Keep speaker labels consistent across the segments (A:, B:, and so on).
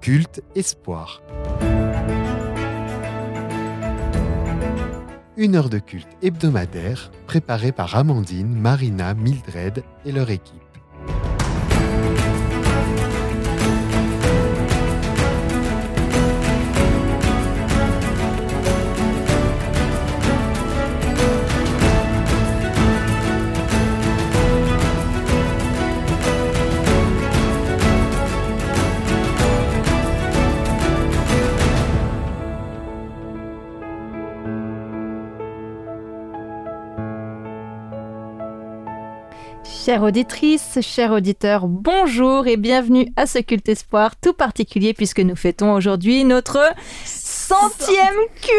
A: Culte Espoir. Une heure de culte hebdomadaire préparée par Amandine, Marina, Mildred et leur équipe.
B: Chères auditrices, chers auditeurs, bonjour et bienvenue à ce culte espoir tout particulier puisque nous fêtons aujourd'hui notre 100e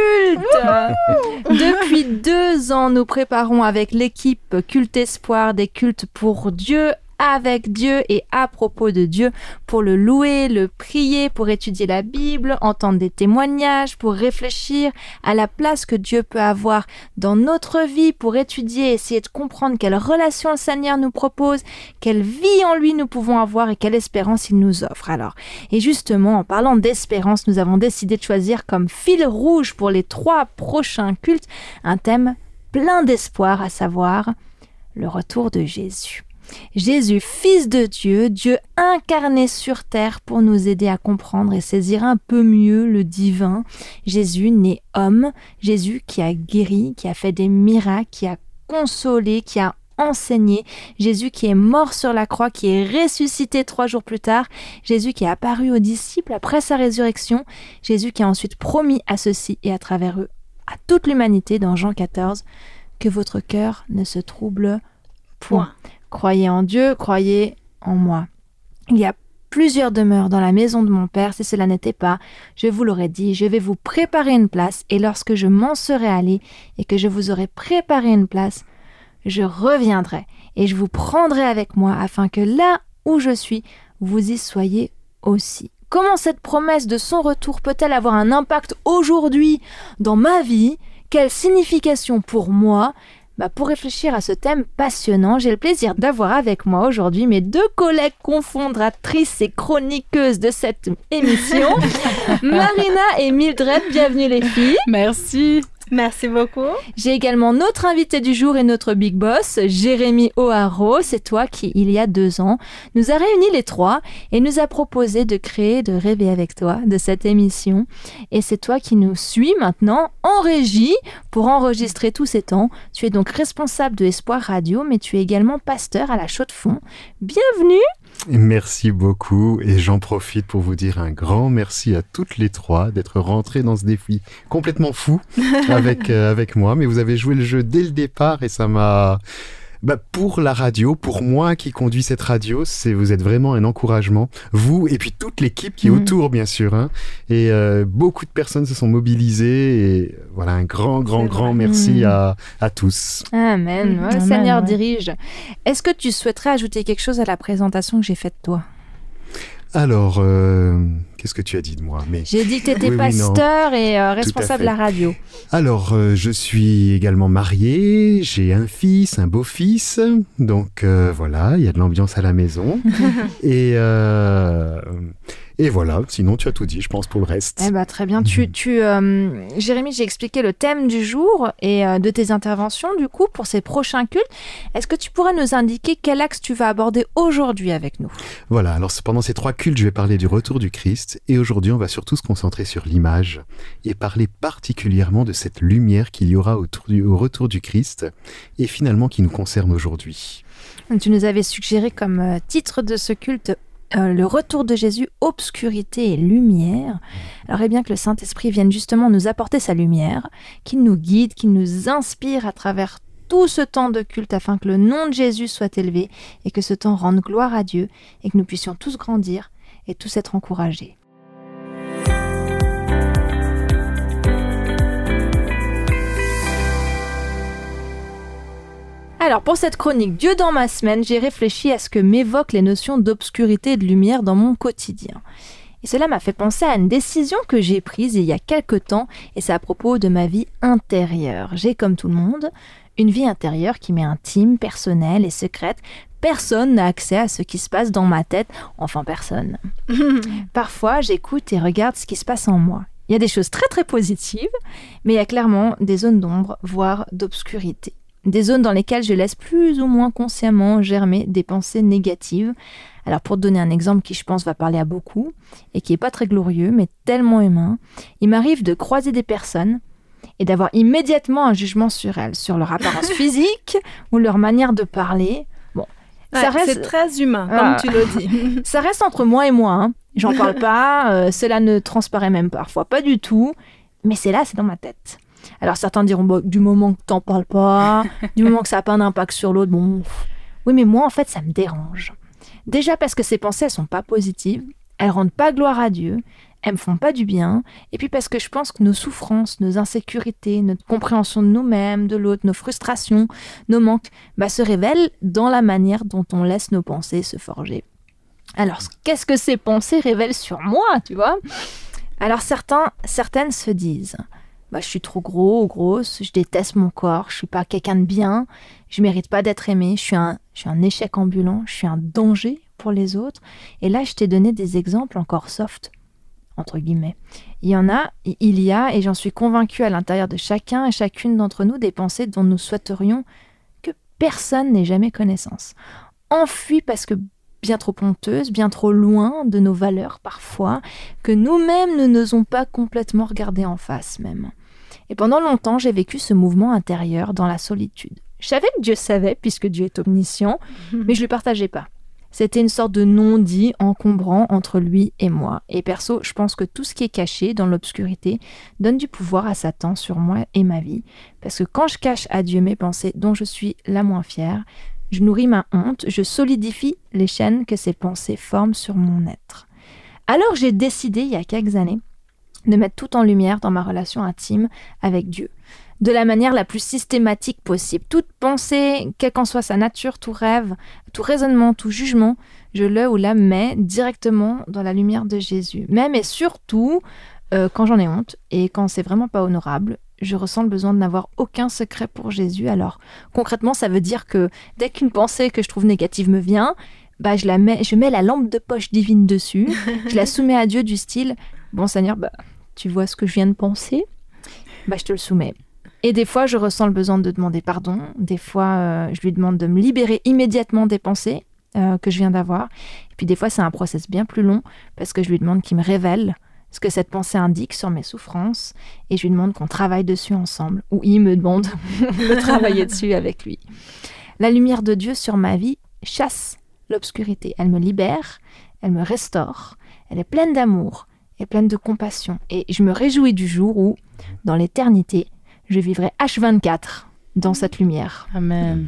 B: culte. Depuis 2 ans, nous préparons avec l'équipe Culte Espoir des cultes pour Dieu, avec Dieu et à propos de Dieu, pour le louer, le prier, pour étudier la Bible, entendre des témoignages, pour réfléchir à la place que Dieu peut avoir dans notre vie, pour étudier, essayer de comprendre quelle relation le Seigneur nous propose, quelle vie en lui nous pouvons avoir et quelle espérance il nous offre. Alors, et justement, en parlant d'espérance, nous avons décidé de choisir comme fil rouge pour les 3 prochains cultes un thème plein d'espoir, à savoir le retour de Jésus. Jésus, Fils de Dieu, Dieu incarné sur terre pour nous aider à comprendre et saisir un peu mieux le divin. Jésus, né homme, Jésus qui a guéri, qui a fait des miracles, qui a consolé, qui a enseigné, Jésus qui est mort sur la croix, qui est ressuscité 3 jours plus tard, Jésus qui est apparu aux disciples après sa résurrection, Jésus qui a ensuite promis à ceux-ci et à travers eux, à toute l'humanité dans Jean 14, que votre cœur ne se trouble point. Croyez en Dieu, croyez en moi. Il y a plusieurs demeures dans la maison de mon Père. Si cela n'était pas, je vous l'aurais dit, je vais vous préparer une place, et lorsque je m'en serai allé et que je vous aurai préparé une place, je reviendrai et je vous prendrai avec moi afin que là où je suis, vous y soyez aussi. Comment cette promesse de son retour peut-elle avoir un impact aujourd'hui dans ma vie? Quelle signification pour moi? Pour réfléchir à ce thème passionnant, j'ai le plaisir d'avoir avec moi aujourd'hui mes 2 collègues cofondatrices et chroniqueuses de cette émission, Marina et Mildred. Bienvenue les filles.
C: Merci. Merci beaucoup.
B: J'ai également notre invité du jour et notre big boss, Jérémy O'Haro. C'est toi qui, il y a 2 ans, nous a réunis les 3 et nous a proposé de créer, de rêver avec toi de cette émission. Et c'est toi qui nous suis maintenant en régie pour enregistrer tous ces temps. Tu es donc responsable de Espoir Radio, mais tu es également pasteur à la Chaux-de-Fonds. Bienvenue.
A: Merci beaucoup et j'en profite pour vous dire un grand merci à toutes les 3 d'être rentrées dans ce défi complètement fou avec moi. Mais vous avez joué le jeu dès le départ et ça m'a... pour la radio, pour moi qui conduis cette radio, vous êtes vraiment un encouragement. Vous et puis toute l'équipe qui est autour, bien sûr. Et beaucoup de personnes se sont mobilisées. Et voilà, un grand merci à tous.
B: Amen. Le Seigneur dirige. Est-ce que tu souhaiterais ajouter quelque chose à la présentation que j'ai faite de toi ?
A: Alors, qu'est-ce que tu as dit de moi?
B: J'ai dit que tu étais pasteur et responsable de la radio.
A: Alors, je suis également marié, j'ai un fils, un beau-fils, donc voilà, il y a de l'ambiance à la maison. Et voilà, sinon tu as tout dit, je pense, pour le reste.
B: Très bien. Jérémy, j'ai expliqué le thème du jour et de tes interventions, du coup, pour ces prochains cultes. Est-ce que tu pourrais nous indiquer quel axe tu vas aborder aujourd'hui avec nous?
A: Voilà, alors pendant ces 3 cultes, je vais parler du retour du Christ. Et aujourd'hui, on va surtout se concentrer sur l'image et parler particulièrement de cette lumière qu'il y aura au retour du Christ et finalement qui nous concerne aujourd'hui.
B: Tu nous avais suggéré comme titre de ce culte le retour de Jésus, obscurité et lumière. Alors, bien que le Saint-Esprit vienne justement nous apporter sa lumière, qu'il nous guide, qu'il nous inspire à travers tout ce temps de culte afin que le nom de Jésus soit élevé et que ce temps rende gloire à Dieu et que nous puissions tous grandir et tous être encouragés. Alors, pour cette chronique Dieu dans ma semaine, j'ai réfléchi à ce que m'évoquent les notions d'obscurité et de lumière dans mon quotidien. Et cela m'a fait penser à une décision que j'ai prise il y a quelque temps, et c'est à propos de ma vie intérieure. J'ai, comme tout le monde, une vie intérieure qui m'est intime, personnelle et secrète, personne n'a accès à ce qui se passe dans ma tête. Enfin, personne. Parfois, j'écoute et regarde ce qui se passe en moi. Il y a des choses très très positives, mais il y a clairement des zones d'ombre, voire d'obscurité. Des zones dans lesquelles je laisse plus ou moins consciemment germer des pensées négatives. Alors pour te donner un exemple qui je pense va parler à beaucoup, et qui n'est pas très glorieux, mais tellement humain, il m'arrive de croiser des personnes et d'avoir immédiatement un jugement sur elles, sur leur apparence physique ou leur manière de parler. Bon,
C: ça reste... C'est très humain, comme tu le dis.
B: Ça reste entre moi et moi, hein. J'en parle pas, cela ne transparaît même parfois, pas du tout, mais c'est là, c'est dans ma tête. Alors certains diront, bon, du moment que t'en parles pas, du moment que ça n'a pas d'impact sur l'autre, bon... Oui, mais moi, en fait, ça me dérange. Déjà parce que ces pensées, elles sont pas positives, elles rendent pas gloire à Dieu, elles me font pas du bien, et puis parce que je pense que nos souffrances, nos insécurités, notre compréhension de nous-mêmes, de l'autre, nos frustrations, nos manques, se révèlent dans la manière dont on laisse nos pensées se forger. Alors, qu'est-ce que ces pensées révèlent sur moi, tu vois ? Alors, certaines se disent, je suis trop gros ou grosse, je déteste mon corps, je suis pas quelqu'un de bien, je mérite pas d'être aimée, je suis un échec ambulant, je suis un danger pour les autres. Et là, je t'ai donné des exemples encore soft, entre guillemets. Il y a, et j'en suis convaincue à l'intérieur de chacun et chacune d'entre nous, des pensées dont nous souhaiterions que personne n'ait jamais connaissance. Enfuies parce que bien trop honteuses, bien trop loin de nos valeurs parfois, que nous-mêmes ne n'osons pas complètement regarder en face même. Et pendant longtemps, j'ai vécu ce mouvement intérieur dans la solitude. Je savais que Dieu savait, puisque Dieu est omniscient, mais je ne le partageais pas. C'était une sorte de non-dit encombrant entre lui et moi. Et perso, je pense que tout ce qui est caché dans l'obscurité donne du pouvoir à Satan sur moi et ma vie. Parce que quand je cache à Dieu mes pensées dont je suis la moins fière, je nourris ma honte, je solidifie les chaînes que ces pensées forment sur mon être. Alors j'ai décidé, il y a quelques années, de mettre tout en lumière dans ma relation intime avec Dieu, de la manière la plus systématique possible. Toute pensée, quelle qu'en soit sa nature, tout rêve, tout raisonnement, tout jugement, je le ou la mets directement dans la lumière de Jésus. Même et surtout, quand j'en ai honte et quand c'est vraiment pas honorable, je ressens le besoin de n'avoir aucun secret pour Jésus. Alors, concrètement, ça veut dire que dès qu'une pensée que je trouve négative me vient, je mets la lampe de poche divine dessus, je la soumets à Dieu du style « Bon Seigneur, tu vois ce que je viens de penser ? Je te le soumets. » Et des fois, je ressens le besoin de demander pardon. Des fois, je lui demande de me libérer immédiatement des pensées que je viens d'avoir. Et puis des fois, c'est un process bien plus long parce que je lui demande qu'il me révèle ce que cette pensée indique sur mes souffrances, et je lui demande qu'on travaille dessus ensemble, ou il me demande de travailler dessus avec lui. La lumière de Dieu sur ma vie chasse l'obscurité. Elle me libère, elle me restaure, elle est pleine d'amour et pleine de compassion. Et je me réjouis du jour où, dans l'éternité, je vivrai H24 dans cette lumière.
D: Amen.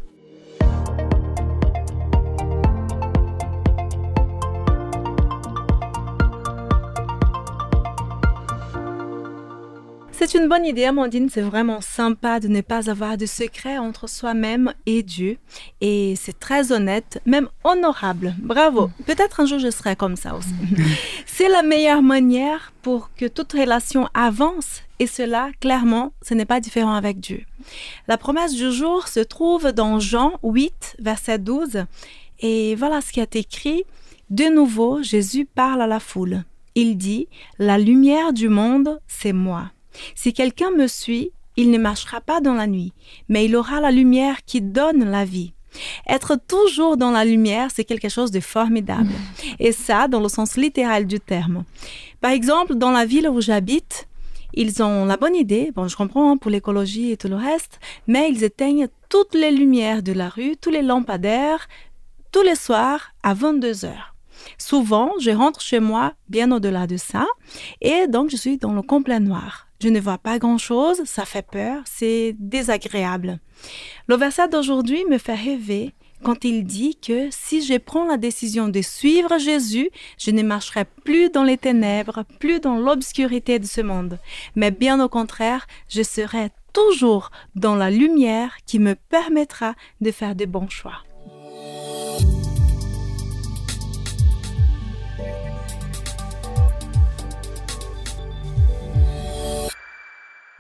C: C'est une bonne idée, Amandine. C'est vraiment sympa de ne pas avoir de secret entre soi-même et Dieu. Et c'est très honnête, même honorable. Bravo. Peut-être un jour, je serai comme ça aussi. C'est la meilleure manière pour que toute relation avance. Et cela, clairement, ce n'est pas différent avec Dieu. La promesse du jour se trouve dans Jean 8, verset 12. Et voilà ce qui est écrit. De nouveau, Jésus parle à la foule. Il dit, « La lumière du monde, c'est moi. Si quelqu'un me suit, il ne marchera pas dans la nuit, mais il aura la lumière qui donne la vie. » Être toujours dans la lumière, c'est quelque chose de formidable. Et ça, dans le sens littéral du terme. Par exemple, dans la ville où j'habite, ils ont la bonne idée, je comprends pour l'écologie et tout le reste, mais ils éteignent toutes les lumières de la rue, tous les lampadaires, tous les soirs à 22h. Souvent, je rentre chez moi bien au-delà de ça, et donc je suis dans le complet noir. Je ne vois pas grand-chose, ça fait peur, c'est désagréable. Le verset d'aujourd'hui me fait rêver quand il dit que si je prends la décision de suivre Jésus, je ne marcherai plus dans les ténèbres, plus dans l'obscurité de ce monde. Mais bien au contraire, je serai toujours dans la lumière qui me permettra de faire de bons choix.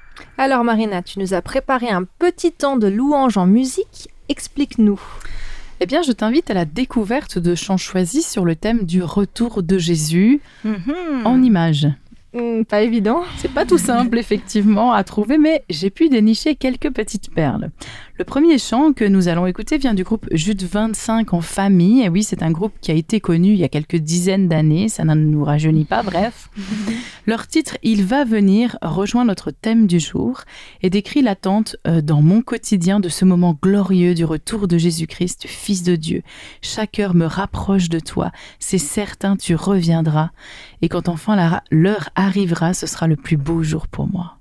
B: Alors Marina, tu nous as préparé un petit temps de louange en musique. Explique-nous.
D: Eh bien, je t'invite à la découverte de chants choisis sur le thème du retour de Jésus en images.
B: Pas évident.
D: C'est pas tout simple, effectivement, à trouver, mais j'ai pu dénicher quelques petites perles. Le premier chant que nous allons écouter vient du groupe Jude 25 en famille. Et oui, c'est un groupe qui a été connu il y a quelques dizaines d'années. Ça ne nous rajeunit pas, bref. Leur titre « Il va venir » rejoint notre thème du jour et décrit l'attente dans mon quotidien de ce moment glorieux du retour de Jésus-Christ, Fils de Dieu. Chaque heure me rapproche de toi. C'est certain, tu reviendras. Et quand enfin l'heure arrivera, ce sera le plus beau jour pour moi.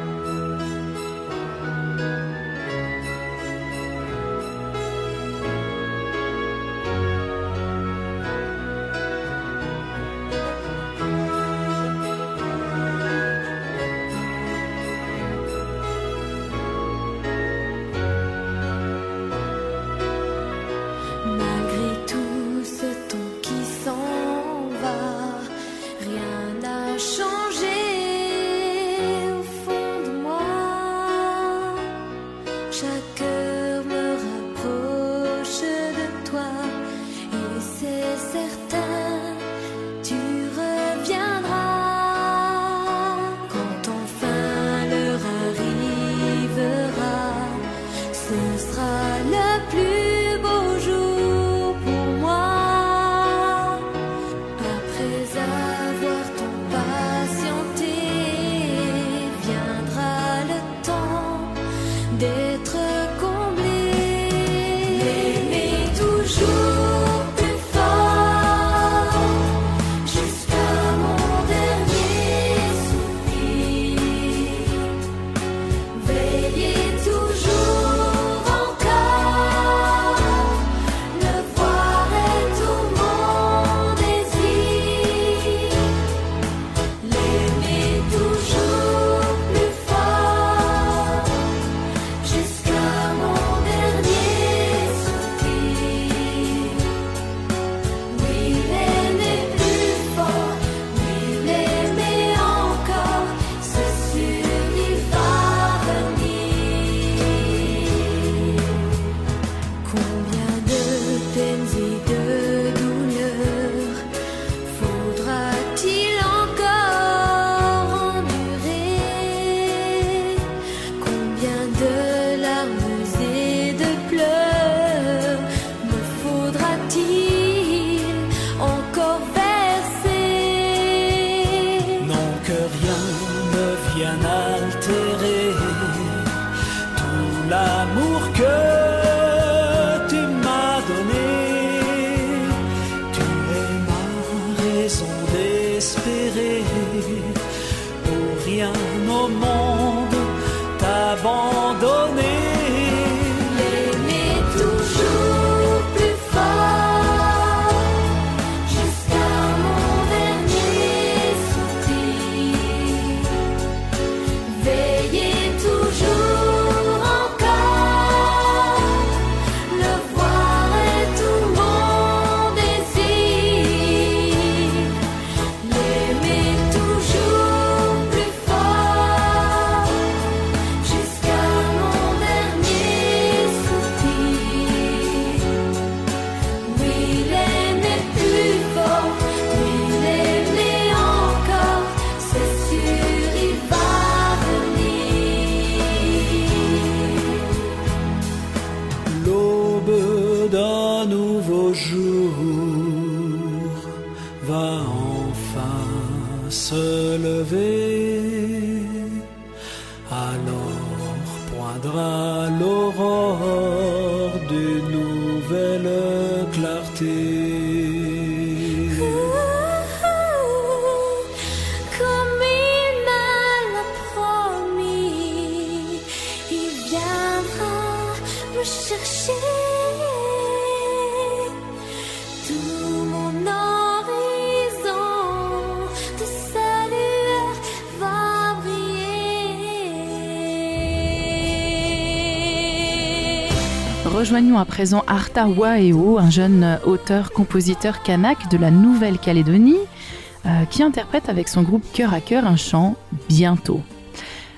D: Rejoignons à présent Arta Waeo, un jeune auteur-compositeur kanak de la Nouvelle-Calédonie qui interprète avec son groupe Cœur à Cœur un chant « Bientôt ».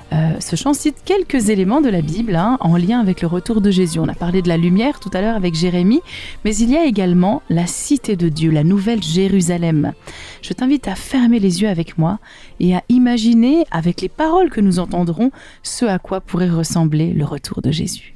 D: Ce chant cite quelques éléments de la Bible en lien avec le retour de Jésus. On a parlé de la lumière tout à l'heure avec Jérémie, mais il y a également la cité de Dieu, la nouvelle Jérusalem. Je t'invite à fermer les yeux avec moi et à imaginer, avec les paroles que nous entendrons, ce à quoi pourrait ressembler le retour de Jésus.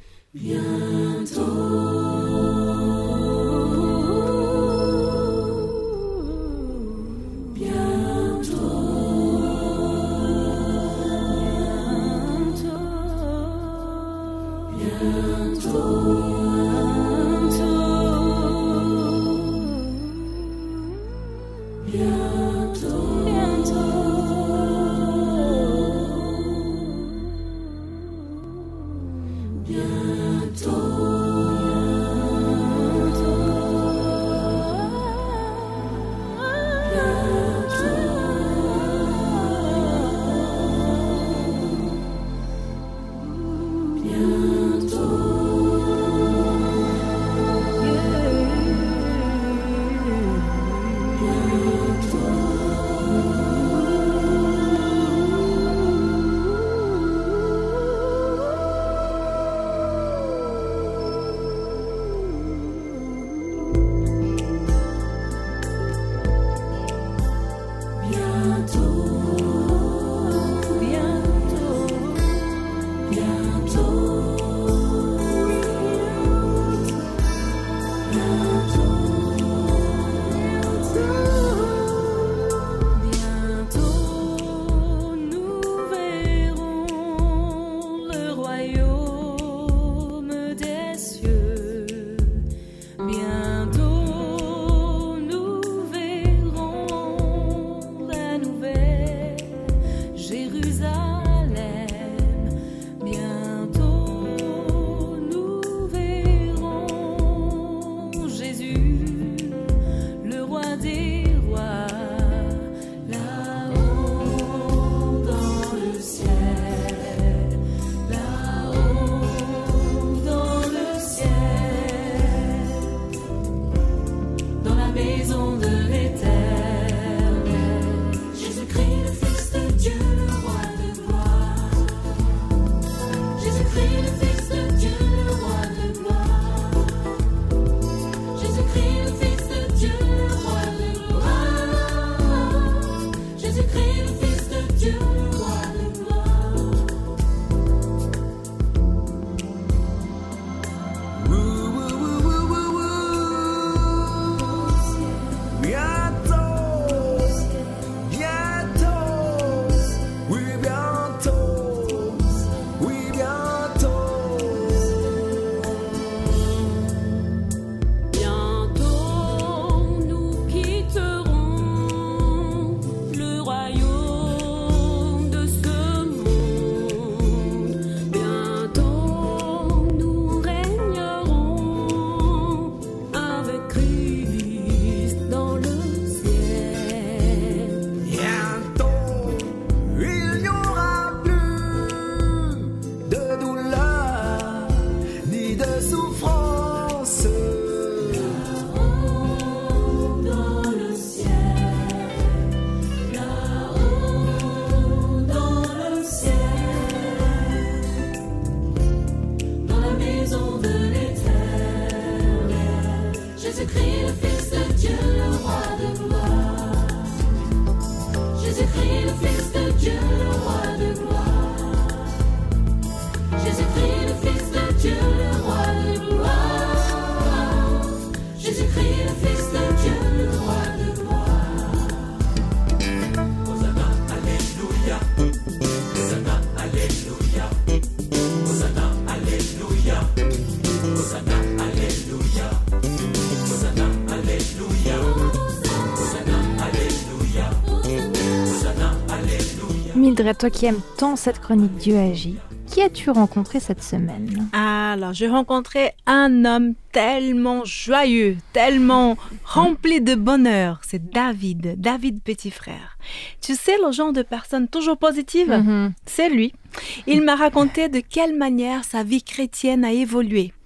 B: Mildred, toi qui aimes tant cette chronique Dieu agit, qui as-tu rencontré cette semaine?
C: Alors, j'ai rencontré un homme tellement joyeux, tellement rempli de bonheur. C'est David petit frère. Tu sais, le genre de personne toujours positive, c'est lui. Il m'a raconté de quelle manière sa vie chrétienne a évolué.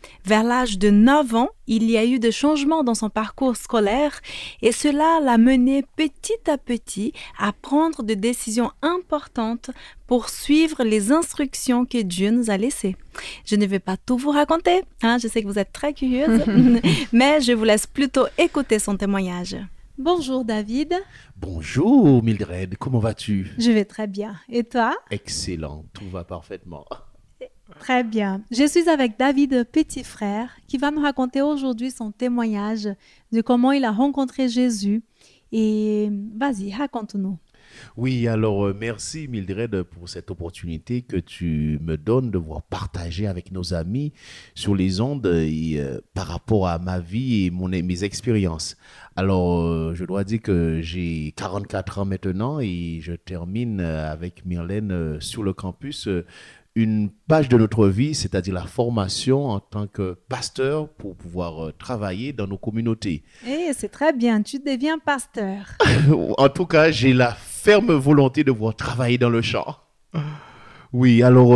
C: Vers l'âge de 9 ans, il y a eu des changements dans son parcours scolaire et cela l'a mené petit à petit à prendre des décisions importantes pour suivre les instructions que Dieu nous a laissées. Je ne vais pas tout vous raconter, je sais que vous êtes très curieuse, mais je vous laisse plutôt écouter son témoignage.
E: Bonjour David.
F: Bonjour Mildred, comment vas-tu?
E: Je vais très bien. Et toi?
F: Excellent, tout va parfaitement.
E: Très bien. Je suis avec David, petit frère, qui va nous raconter aujourd'hui son témoignage de comment il a rencontré Jésus. Et vas-y, raconte-nous.
F: Oui, alors merci Mildred pour cette opportunité que tu me donnes de pouvoir partager avec nos amis sur les ondes et, par rapport à ma vie et mes expériences. Alors, je dois dire que j'ai 44 ans maintenant et je termine avec Myrlène sur le campus une page de notre vie, c'est-à-dire la formation en tant que pasteur pour pouvoir travailler dans nos communautés.
E: Eh, c'est très bien, tu deviens pasteur.
F: En tout cas, j'ai la ferme volonté de pouvoir travailler dans le champ. Oui, alors,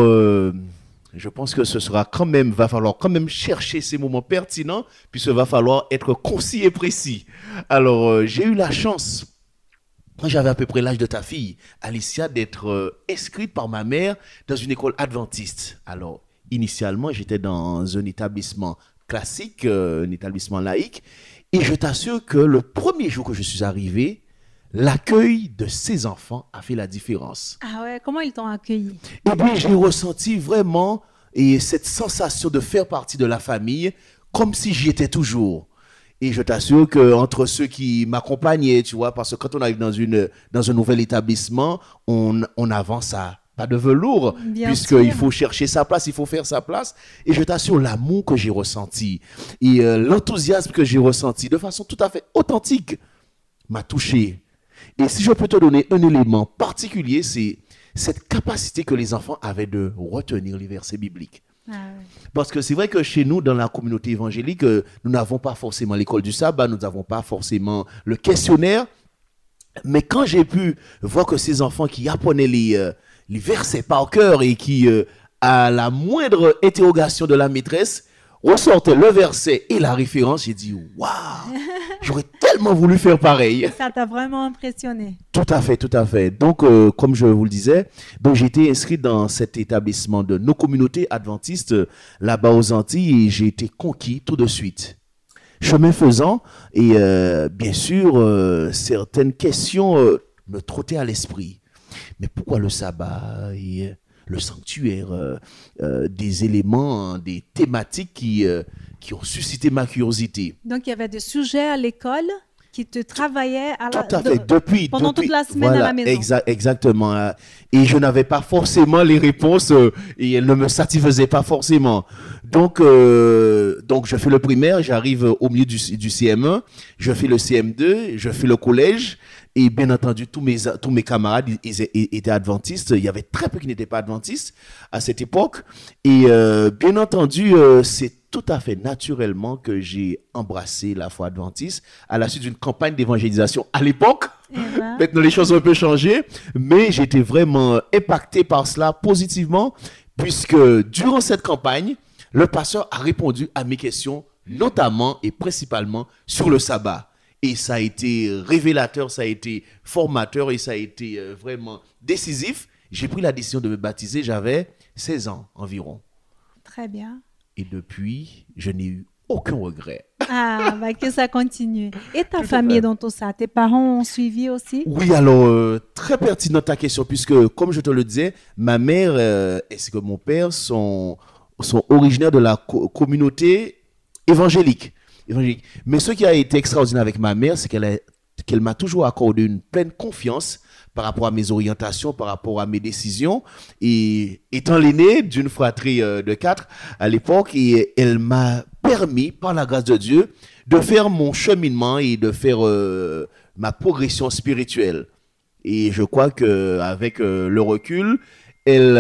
F: je pense que va falloir quand même chercher ces moments pertinents, puisqu'il va falloir être concis et précis. Alors, j'ai eu la chance, quand j'avais à peu près l'âge de ta fille, Alicia, d'être inscrite par ma mère dans une école adventiste. Alors, initialement, j'étais dans un établissement classique, un établissement laïque, et je t'assure que le premier jour que je suis arrivé, l'accueil de ces enfants a fait la différence.
E: Ah ouais, comment ils t'ont accueilli?
F: Et puis, j'ai ressenti vraiment cette sensation de faire partie de la famille, comme si j'y étais toujours. Et je t'assure qu'entre ceux qui m'accompagnaient, tu vois, parce que quand on arrive dans un nouvel établissement, on avance à pas de velours, puisqu'il faut chercher sa place, il faut faire sa place. Et je t'assure, l'amour que j'ai ressenti et l'enthousiasme que j'ai ressenti de façon tout à fait authentique m'a touché. Et si je peux te donner un élément particulier, c'est cette capacité que les enfants avaient de retenir les versets bibliques. Ah ouais. Parce que c'est vrai que chez nous, dans la communauté évangélique, nous n'avons pas forcément l'école du sabbat, nous n'avons pas forcément le questionnaire. Mais quand j'ai pu voir que ces enfants qui apprenaient les versets par cœur et qui, à la moindre interrogation de la maîtresse, ressortaient le verset et la référence, j'ai dit « Waouh, j'aurais tellement voulu faire pareil !»
E: Ça t'a vraiment impressionné.
F: Tout à fait, tout à fait. Donc, comme je vous le disais, j'ai été inscrit dans cet établissement de nos communautés adventistes là-bas aux Antilles et j'ai été conquis tout de suite. Chemin faisant, et bien sûr, certaines questions me trottaient à l'esprit. Mais pourquoi le sabbat et le sanctuaire, des éléments, des thématiques qui ont suscité ma curiosité.
E: Donc, il y avait des sujets à l'école qui te travaillaient
F: pendant
E: toute la semaine à la maison.
F: Exactement. Et je n'avais pas forcément les réponses et elles ne me satisfaisaient pas forcément. Donc je fais le primaire, j'arrive au milieu du CM1, je fais le CM2, je fais le collège. Et bien entendu, tous mes camarades ils étaient adventistes. Il y avait très peu qui n'étaient pas adventistes à cette époque. Et bien entendu, c'est tout à fait naturellement que j'ai embrassé la foi adventiste à la suite d'une campagne d'évangélisation à l'époque. Maintenant, les choses ont un peu changé, mais j'étais vraiment impacté par cela positivement, puisque durant cette campagne, le pasteur a répondu à mes questions, notamment et principalement sur le sabbat. Et ça a été révélateur, ça a été formateur et ça a été vraiment décisif. J'ai pris la décision de me baptiser, j'avais 16 ans environ.
E: Très bien.
F: Et depuis, je n'ai eu aucun regret.
E: Ah, que ça continue. Et ta famille dans tout ça, tes parents ont suivi aussi?
F: Oui, alors, très pertinente ta question, puisque comme je te le disais, ma mère ainsi que mon père sont originaires de la communauté évangélique. Mais ce qui a été extraordinaire avec ma mère, c'est qu'elle m'a toujours accordé une pleine confiance par rapport à mes orientations, par rapport à mes décisions. Et étant l'aîné d'une fratrie de 4 à l'époque, et elle m'a permis, par la grâce de Dieu, de faire mon cheminement et de faire ma progression spirituelle. Et je crois qu'avec le recul, elle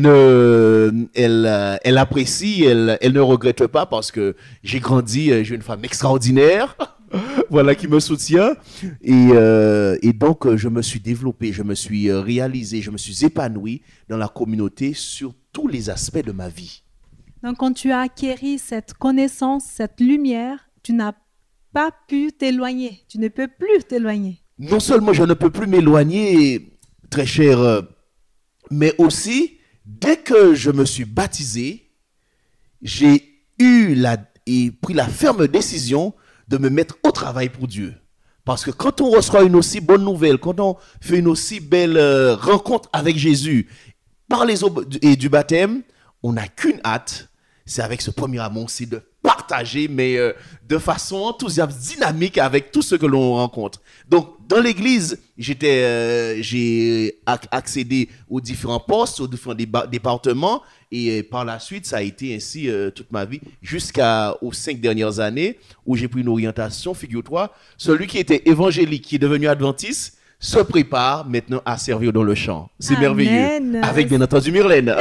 F: apprécie, elle ne regrette pas parce que j'ai grandi, j'ai une femme extraordinaire, voilà, qui me soutient. Et donc, je me suis développé, je me suis réalisé, je me suis épanoui dans la communauté sur tous les aspects de ma vie.
E: Donc, quand tu as acquéri cette connaissance, cette lumière, tu n'as pas pu t'éloigner. Tu ne peux plus t'éloigner.
F: Non seulement je ne peux plus m'éloigner, très cher, mais aussi, dès que je me suis baptisé, j'ai et pris la ferme décision de me mettre au travail pour Dieu. Parce que quand on reçoit une aussi bonne nouvelle, quand on fait une aussi belle rencontre avec Jésus, par les eaux et du baptême, on n'a qu'une hâte, c'est avec ce premier amour aussi de partager, mais de façon enthousiaste, dynamique avec tous ceux que l'on rencontre. Donc, dans l'église, j'ai accédé aux différents postes, aux différents départements, et par la suite, ça a été ainsi toute ma vie, jusqu'aux 5 dernières années, où j'ai pris une orientation, figure-toi, celui qui était évangélique, qui est devenu adventiste, se prépare maintenant à servir dans le champ. C'est merveilleux. Avec bien entendu Myrlène.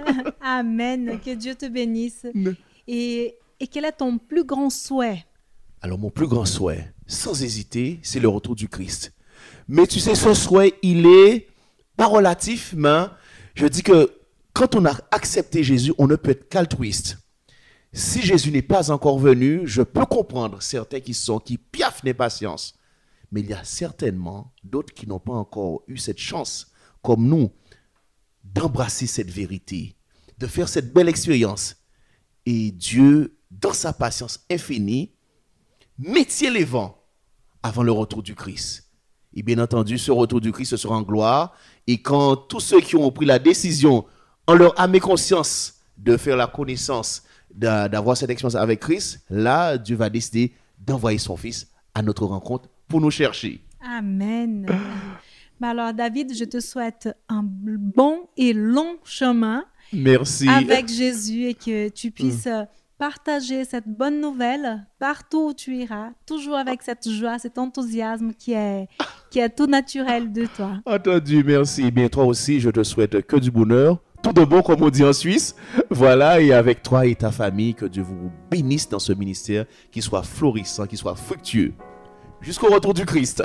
E: Amen. Que Dieu te bénisse. Et quel est ton plus grand souhait?
F: Alors, mon plus grand souhait, sans hésiter, c'est le retour du Christ. Mais tu sais, ce souhait, il est pas relatif, mais je dis que quand on a accepté Jésus, on ne peut être qu'altruiste. Si Jésus n'est pas encore venu, je peux comprendre certains qui piaffent d'impatience. Mais il y a certainement d'autres qui n'ont pas encore eu cette chance, comme nous, d'embrasser cette vérité, de faire cette belle expérience. Et Dieu, dans sa patience infinie, métier les vents avant le retour du Christ. Et bien entendu, ce retour du Christ sera en gloire. Et quand tous ceux qui ont pris la décision, en leur âme et conscience, de faire la connaissance, d'avoir cette expérience avec Christ, là, Dieu va décider d'envoyer son Fils à notre rencontre pour nous chercher.
E: Amen. Alors, David, je te souhaite un bon et long chemin.
F: Merci.
E: Avec Jésus, et que tu puisses partager cette bonne nouvelle partout où tu iras, toujours avec cette joie, cet enthousiasme qui est tout naturel de toi.
F: Entendu, merci. Eh bien, toi aussi, je te souhaite que du bonheur, tout de bon, comme on dit en Suisse. Voilà, et avec toi et ta famille, que Dieu vous bénisse dans ce ministère, qu'il soit florissant, qu'il soit fructueux, jusqu'au retour du Christ.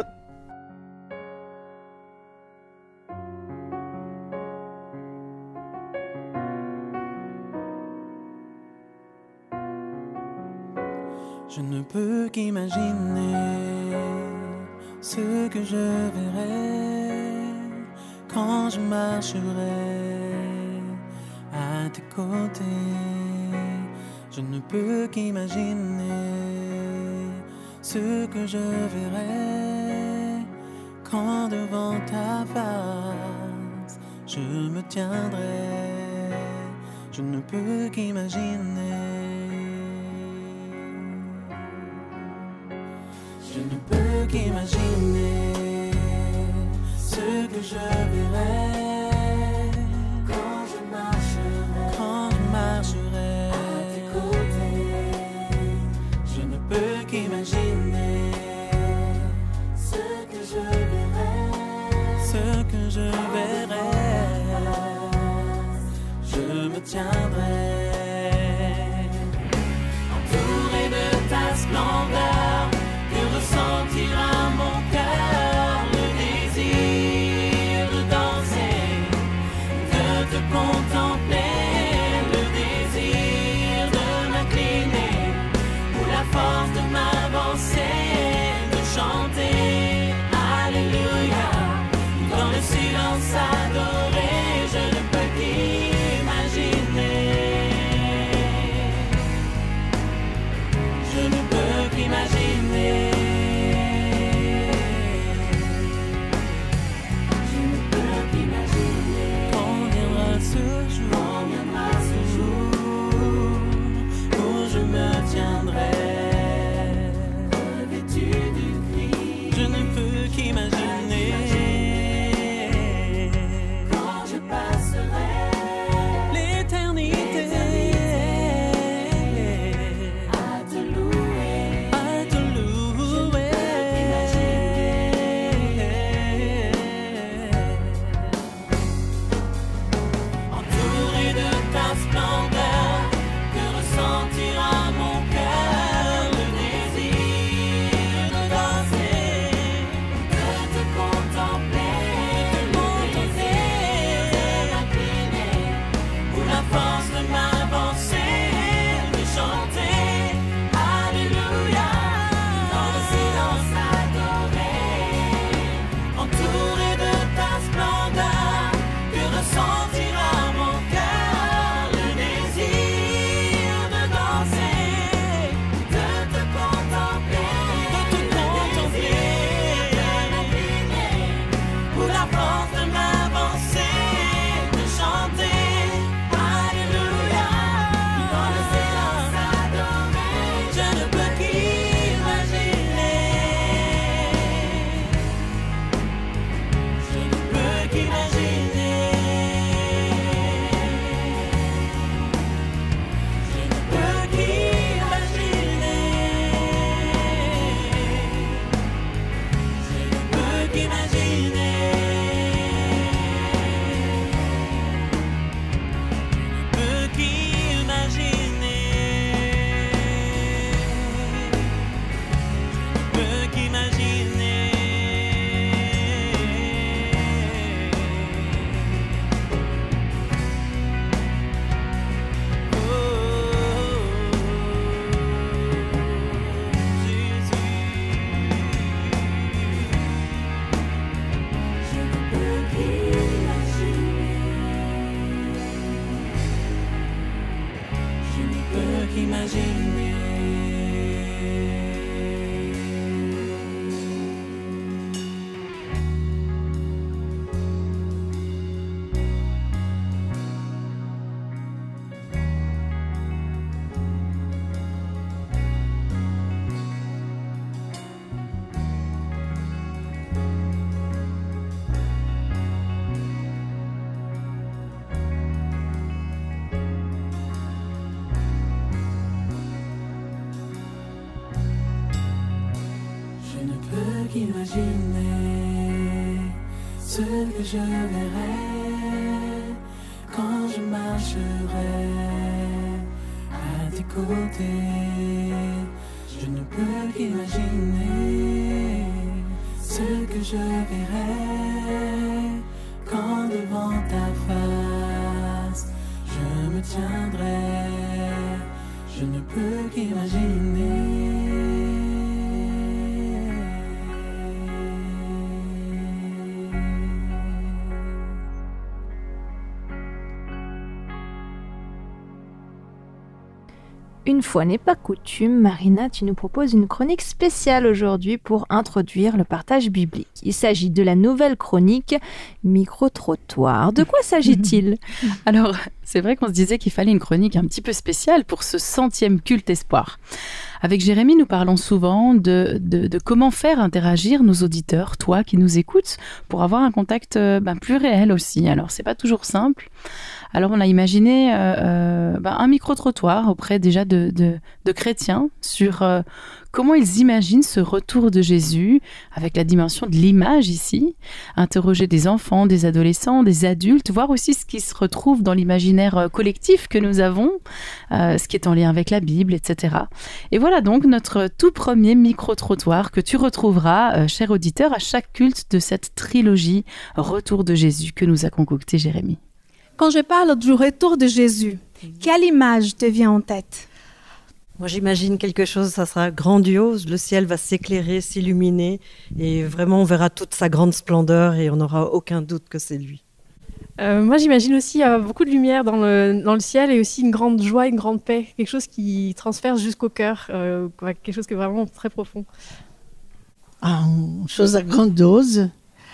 G: Je ne peux qu'imaginer ce que je verrai quand je marcherai à tes côtés. Je ne peux qu'imaginer ce que je verrai quand devant ta face je me tiendrai. Je ne peux qu'imaginer. Je ne peux qu'imaginer ce que je verrai quand je marcherai à tes côtés. Je ne peux qu'imaginer ce que je verrai, je me tiendrai entouré de ta splendeur. Sentira mon cœur le désir de danser, de te contempler, le désir de m'incliner, pour la force de m'avancer, de chanter Alléluia, dans le silence adoré, je ne peux qu'imaginer. qu'imaginer. Je ne peux qu'imaginer ce que je verrai quand je marcherai à tes côtés. Je ne peux qu'imaginer ce que je verrai quand devant ta face je me tiendrai. Je ne peux qu'imaginer.
B: Une fois n'est pas coutume, Marina, tu nous proposes une chronique spéciale aujourd'hui pour introduire le partage biblique. Il s'agit de la nouvelle chronique Micro-trottoir. De quoi s'agit-il ?
D: Alors, c'est vrai qu'on se disait qu'il fallait une chronique un petit peu spéciale pour ce 100e culte espoir. Avec Jérémy, nous parlons souvent de comment faire interagir nos auditeurs, toi qui nous écoutes, pour avoir un contact plus réel aussi. Alors, c'est pas toujours simple. Alors, on a imaginé un micro-trottoir auprès déjà de chrétiens sur comment ils imaginent ce retour de Jésus avec la dimension de l'image ici, interroger des enfants, des adolescents, des adultes, voir aussi ce qui se retrouve dans l'imaginaire collectif que nous avons, ce qui est en lien avec la Bible, etc. Et voilà donc notre tout premier micro-trottoir que tu retrouveras, cher auditeur, à chaque culte de cette trilogie Retour de Jésus que nous a concocté Jérémy.
E: Quand je parle du retour de Jésus, quelle image te vient en tête?
H: Moi, j'imagine quelque chose, ça sera grandiose. Le ciel va s'éclairer, s'illuminer, et vraiment, on verra toute sa grande splendeur, et on n'aura aucun doute que c'est lui.
I: Moi, j'imagine aussi beaucoup de lumière dans le ciel et aussi une grande joie, une grande paix, quelque chose qui transfère jusqu'au cœur, quelque chose qui est vraiment très profond.
J: Une chose grandiose.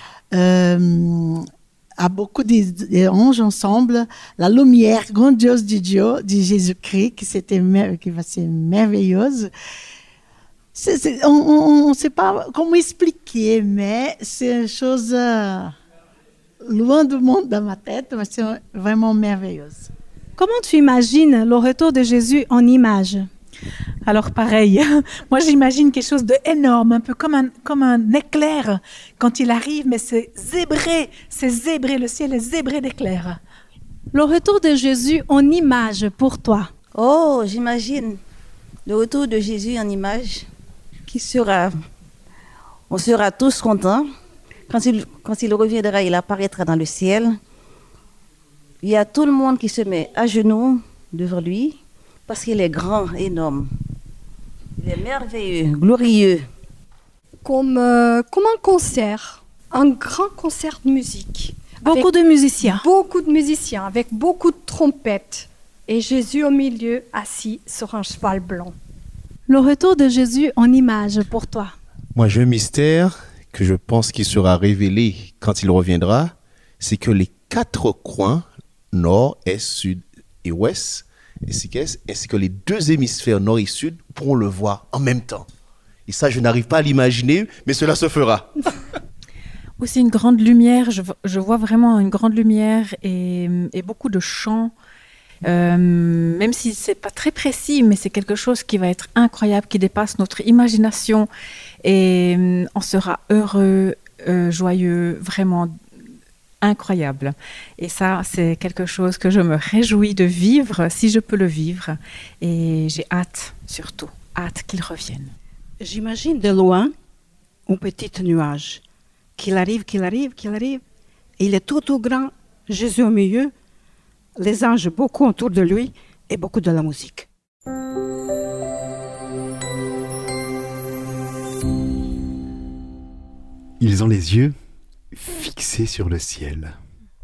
J: À beaucoup d'anges ensemble, la lumière grandiose de Dieu, de Jésus-Christ, qui va ser merveilleuse. On ne sait pas comment expliquer, mais c'est une chose loin du monde dans ma tête, mais c'est vraiment merveilleuse.
E: Comment tu imagines le retour de Jésus en image?
K: Alors pareil, moi j'imagine quelque chose d'énorme, un peu comme un éclair quand il arrive, mais c'est zébré, le ciel est zébré d'éclairs.
E: Le retour de Jésus en image pour toi?
L: Oh, j'imagine le retour de Jésus en image on sera tous contents. Quand il reviendra, il apparaîtra dans le ciel. Il y a tout le monde qui se met à genoux devant lui parce qu'il est grand, énorme. Il est merveilleux, glorieux.
M: Comme un concert, un grand concert de musique.
E: Beaucoup de musiciens.
M: Beaucoup de musiciens, avec beaucoup de trompettes. Et Jésus au milieu, assis sur un cheval blanc.
E: Le retour de Jésus en image pour toi?
F: Moi, j'ai un mystère que je pense qu'il sera révélé quand il reviendra. C'est que les 4 coins, nord, est, sud et ouest, ainsi que les 2 hémisphères nord et sud pourront le voir en même temps. Et ça, je n'arrive pas à l'imaginer, mais cela se fera.
K: Aussi une grande lumière, je vois vraiment une grande lumière et beaucoup de chants. Même si c'est pas très précis, mais c'est quelque chose qui va être incroyable, qui dépasse notre imagination. Et on sera heureux, joyeux, vraiment incroyable. Et ça, c'est quelque chose que je me réjouis de vivre, si je peux le vivre. Et j'ai hâte, surtout, hâte qu'il revienne.
N: J'imagine de loin un petit nuage qu'il arrive. Et il est tout grand, Jésus au milieu, les anges beaucoup autour de lui et beaucoup de la musique.
A: Ils ont les yeux fixés sur le ciel.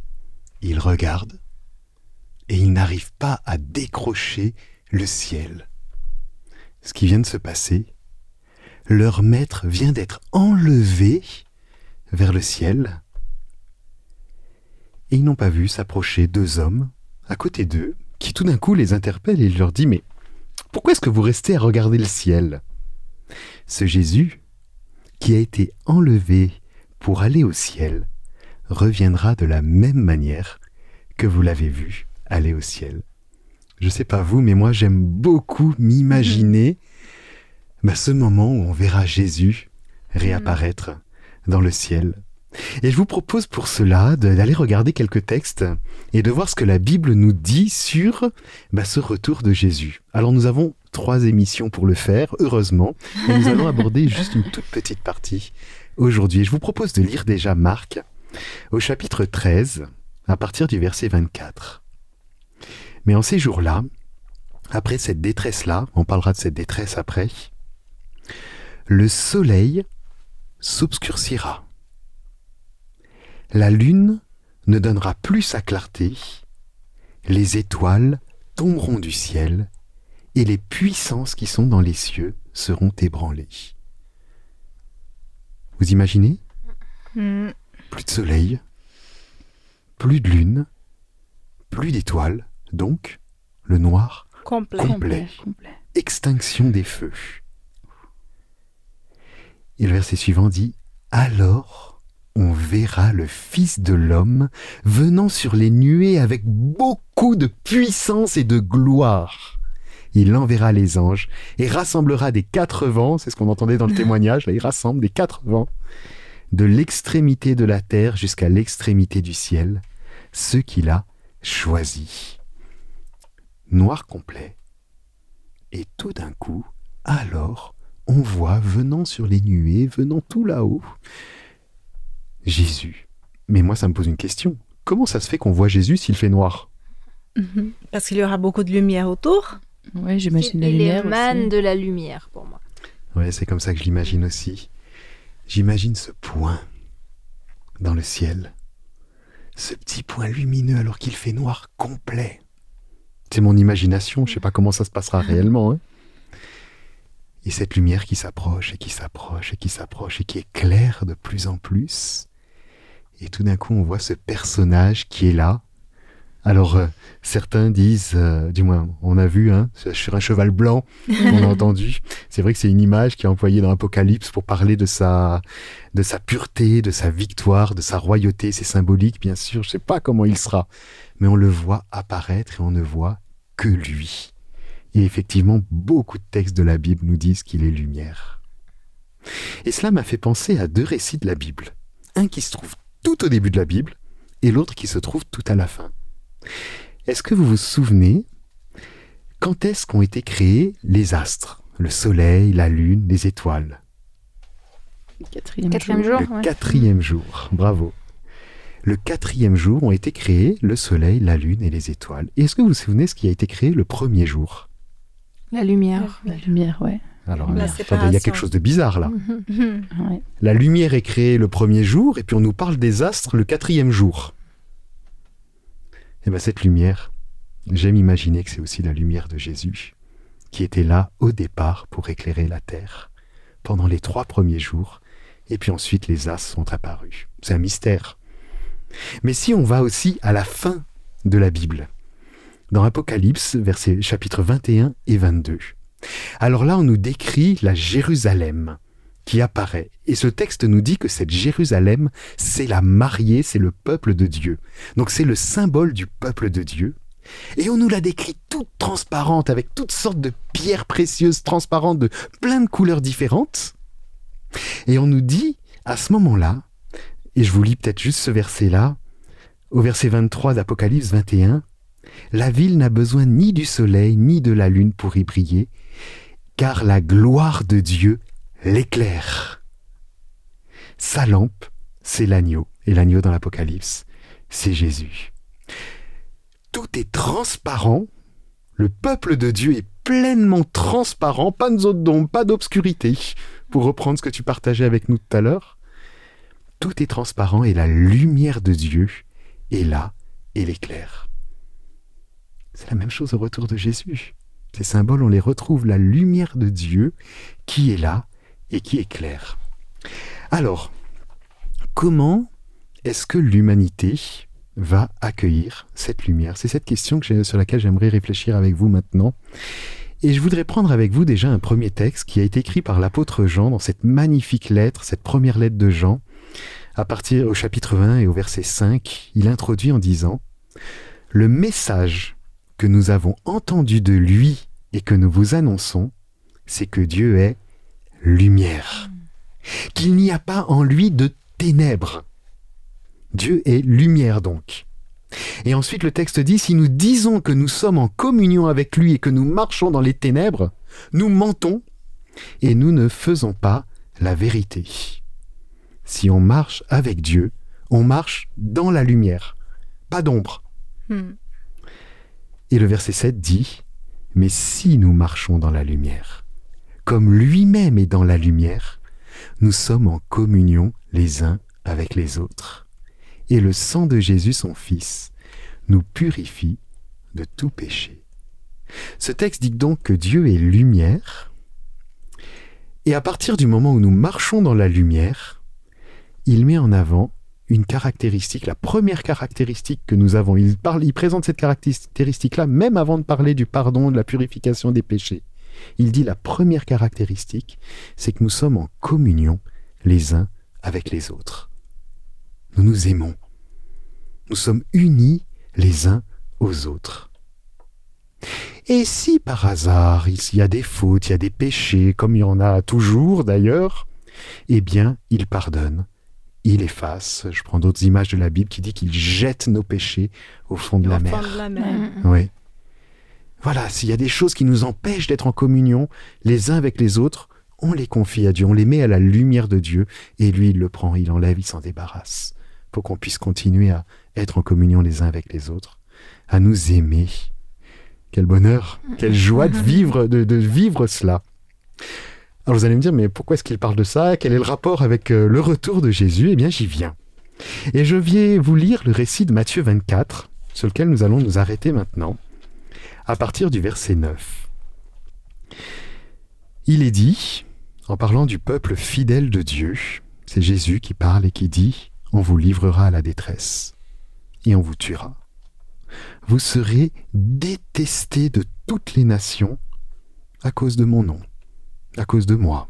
A: Ils regardent et ils n'arrivent pas à décrocher le ciel. ce qui vient de se passer. Leur maître vient d'être enlevé vers le ciel. Et ils n'ont pas vu s'approcher 2 hommes à côté d'eux, qui tout d'un coup les interpellent et leur dit « Mais pourquoi est-ce que vous restez à regarder le ciel ?» Ce Jésus, qui a été enlevé pour aller au ciel, reviendra de la même manière que vous l'avez vu aller au ciel. Je sais pas vous, mais moi j'aime beaucoup m'imaginer ce moment où on verra Jésus réapparaître dans le ciel. Et je vous propose pour cela d'aller regarder quelques textes et de voir ce que la Bible nous dit sur ce retour de Jésus. Alors nous avons 3 émissions pour le faire, heureusement, et nous allons aborder juste une toute petite partie aujourd'hui. Et je vous propose de lire déjà Marc au chapitre 13, à partir du verset 24. Mais en ces jours-là, après cette détresse-là, on parlera de cette détresse après, le soleil s'obscurcira. La lune ne donnera plus sa clarté, les étoiles tomberont du ciel et les puissances qui sont dans les cieux seront ébranlées. Vous imaginez ? Plus de soleil, plus de lune, plus d'étoiles, donc le noir complet. Extinction des feux. Et le verset suivant dit « Alors on verra le Fils de l'homme venant sur les nuées avec beaucoup de puissance et de gloire. Il enverra les anges et rassemblera des 4 vents, c'est ce qu'on entendait dans le témoignage, là il rassemble des 4 vents, de l'extrémité de la terre jusqu'à l'extrémité du ciel, ceux qu'il a choisis. » Noir complet. Et tout d'un coup, alors, on voit venant sur les nuées, venant tout là-haut, Jésus. Mais moi, ça me pose une question. Comment ça se fait qu'on voit Jésus s'il fait noir ?
C: Parce qu'il y aura beaucoup de lumière autour.
D: Oui, j'imagine la
B: Il
D: lumière
B: émane
D: aussi.
B: de la lumière pour moi.
A: Ouais, c'est comme ça que je l'imagine aussi. J'imagine ce point dans le ciel. Ce petit point lumineux alors qu'il fait noir complet. C'est mon imagination, je ne sais pas comment ça se passera réellement. Hein. Et cette lumière qui s'approche et qui s'approche et qui s'approche et qui éclaire de plus en plus. Et tout d'un coup, on voit ce personnage qui est là. Alors, certains disent, du moins, on a vu, sur un cheval blanc, on a entendu. C'est vrai que c'est une image qui est employée dans l'Apocalypse pour parler de sa pureté, de sa victoire, de sa royauté. C'est symbolique, bien sûr. Je ne sais pas comment il sera. Mais on le voit apparaître et on ne voit que lui. Et effectivement, beaucoup de textes de la Bible nous disent qu'il est lumière. Et cela m'a fait penser à 2 récits de la Bible. Un qui se trouve tout au début de la Bible et l'autre qui se trouve tout à la fin. Est-ce que vous vous souvenez quand est-ce qu'ont été créés les astres, le soleil, la lune, les étoiles ?
D: Le 4e
B: jour.
A: Le 4e jour, bravo. Le 4e jour ont été créés le soleil, la lune et les étoiles. Et est-ce que vous vous souvenez ce qui a été créé le 1er jour ?
B: La lumière.
D: La lumière, ouais.
A: Alors,
C: La
A: attendez, il y a quelque chose de bizarre là.
D: Ouais.
A: La lumière est créée le 1er jour et puis on nous parle des astres le 4e jour. Et bien cette lumière, j'aime imaginer que c'est aussi la lumière de Jésus qui était là au départ pour éclairer la terre pendant les 3 premiers jours et puis ensuite les astres sont apparus. C'est un mystère. Mais si on va aussi à la fin de la Bible, dans Apocalypse, chapitres 21 et 22, alors là on nous décrit la Jérusalem qui apparaît. Et ce texte nous dit que cette Jérusalem, c'est la mariée, c'est le peuple de Dieu. Donc c'est le symbole du peuple de Dieu. Et on nous la décrit toute transparente, avec toutes sortes de pierres précieuses transparentes, de plein de couleurs différentes. Et on nous dit, à ce moment-là, et je vous lis peut-être juste ce verset-là, au verset 23 d'Apocalypse 21, « La ville n'a besoin ni du soleil, ni de la lune pour y briller, car la gloire de Dieu l'éclaire. Sa lampe, c'est l'agneau. Et l'agneau dans l'Apocalypse, c'est Jésus. Tout est transparent. Le peuple de Dieu est pleinement transparent. Pas de zone d'ombre, pas d'obscurité. Pour reprendre ce que tu partageais avec nous tout à l'heure. Tout est transparent et la lumière de Dieu est là et l'éclaire. C'est la même chose au retour de Jésus. Ces symboles, on les retrouve, la lumière de Dieu qui est là et qui éclaire. Alors, comment est-ce que l'humanité va accueillir cette lumière? C'est cette question sur laquelle j'aimerais réfléchir avec vous maintenant. Et je voudrais prendre avec vous déjà un premier texte qui a été écrit par l'apôtre Jean dans cette magnifique lettre, cette première lettre de Jean. À partir au chapitre 20 et au verset 5, il introduit en disant « Le message que nous avons entendu de lui et que nous vous annonçons, c'est que Dieu est lumière, qu'il n'y a pas en lui de ténèbres. » Dieu est lumière donc. Et ensuite le texte dit « Si nous disons que nous sommes en communion avec lui et que nous marchons dans les ténèbres, nous mentons et nous ne faisons pas la vérité. Si on marche avec Dieu, on marche dans la lumière, pas d'ombre. » Et le verset 7 dit « Mais si nous marchons dans la lumière, comme lui-même est dans la lumière, nous sommes en communion les uns avec les autres. Et le sang de Jésus, son Fils, nous purifie de tout péché. » Ce texte dit donc que Dieu est lumière, et à partir du moment où nous marchons dans la lumière, il met en avant une caractéristique, la première caractéristique que nous avons. Il présente cette caractéristique-là même avant de parler du pardon, de la purification des péchés. Il dit la première caractéristique, c'est que nous sommes en communion les uns avec les autres. Nous nous aimons. Nous sommes unis les uns aux autres. Et si par hasard il y a des fautes, il y a des péchés, comme il y en a toujours d'ailleurs, eh bien il pardonne, il efface. Je prends d'autres images de la Bible qui dit qu'il jette nos péchés au fond de la mer. Oui. Voilà, s'il y a des choses qui nous empêchent d'être en communion les uns avec les autres, on les confie à Dieu, on les met à la lumière de Dieu, et lui il le prend, il enlève, il s'en débarrasse, pour qu'on puisse continuer à être en communion les uns avec les autres, à nous aimer. Quel bonheur, quelle joie de vivre cela. Alors vous allez me dire, mais pourquoi est-ce qu'il parle de ça? Quel est le rapport avec le retour de Jésus? Eh bien j'y viens. Et je vais vous lire le récit de Matthieu 24, sur lequel nous allons nous arrêter maintenant, à partir du verset 9. Il est dit, en parlant du peuple fidèle de Dieu, c'est Jésus qui parle et qui dit « On vous livrera à la détresse et on vous tuera. Vous serez détestés de toutes les nations à cause de mon nom, à cause de moi.